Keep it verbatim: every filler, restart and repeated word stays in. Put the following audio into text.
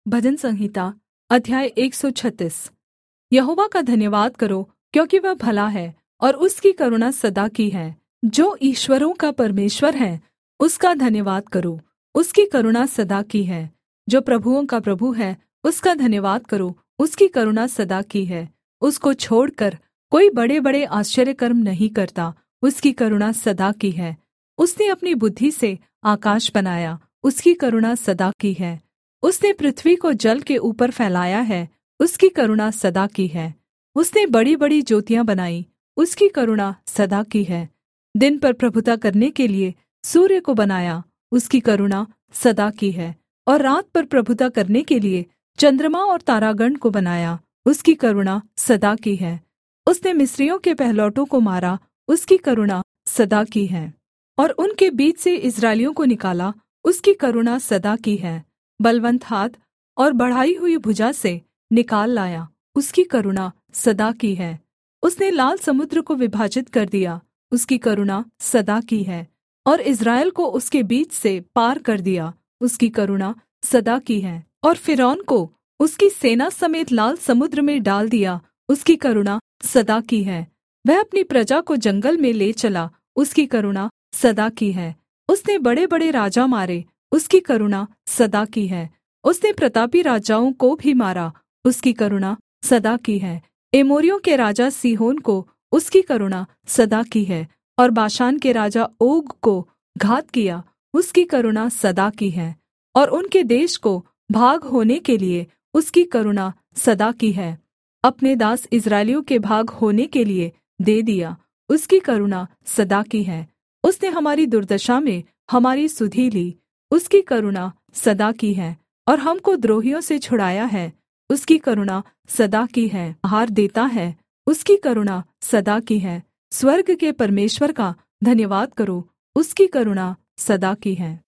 भजन संहिता अध्याय एक सौ छत्तीस। यहोवा का धन्यवाद करो, क्योंकि वह भला है और उसकी करुणा सदा की है। जो ईश्वरों का परमेश्वर है, उसका धन्यवाद करो, उसकी करुणा सदा की है। जो प्रभुओं का प्रभु है, उसका धन्यवाद करो, उसकी करुणा सदा की है। उसको छोड़कर कोई बड़े-बड़े आश्चर्यकर्म नहीं करता, उसकी करुणा सदा की है। उसने अपनी बुद्धि से आकाश बनाया, उसकी करुणा सदा की है। उसने पृथ्वी को जल के ऊपर फैलाया है, उसकी करुणा सदा की है। उसने बड़ी-बड़ी ज्योतियाँ बनाई, उसकी करुणा सदा की है। दिन पर प्रभुता करने के लिये सूर्य को बनाया, उसकी करुणा सदा की है। और रात पर प्रभुता करने के लिये चन्द्रमा और तारागण को बनाया, उसकी करुणा सदा की है। उसने मिस्रियों के पहिलौठों को मारा, उसकी करुणा सदा की है। और उनके बीच से इस्राएलियों को निकाला, उसकी करुणा सदा की है। बलवन्त हाथ और बढ़ाई हुई भुजा से निकाल लाया, उसकी करुणा सदा की है। उसने लाल समुद्र को विभाजित कर दिया, उसकी करुणा सदा की है। और इस्राएल को उसके बीच से पार कर दिया, उसकी करुणा सदा की है। और फ़िरौन को उसकी सेना समेत लाल समुद्र में डाल दिया, उसकी करुणा सदा की है। वह अपनी प्रजा को जंगल में ले चला, उसकी करुणा सदा की है। उसने बड़े-बड़े राजा मारे, उसकी करुणा सदा की है। उसने प्रतापी राजाओं को भी मारा, उसकी करुणा सदा की है। एमोरियों के राजा सीहोन को उसकी करुणा सदा की है। और बाशान के राजा ओग को घात किया, उसकी करुणा सदा की है। और उनके देश को भाग होने के लिये उसकी करुणा सदा की है। अपने दास इस्राएलियों के भाग होने के लिये दे दिया, उसकी करुणा सदा की है। उसने हमारी दुर्दशा में हमारी सुधि ली, उसकी करुणा सदा की है। और हमको द्रोहियों से छुड़ाया है, उसकी करुणा सदा की है। आहार देता है, उसकी करुणा सदा की है। स्वर्ग के परमेश्वर का धन्यवाद करो, उसकी करुणा सदा की है।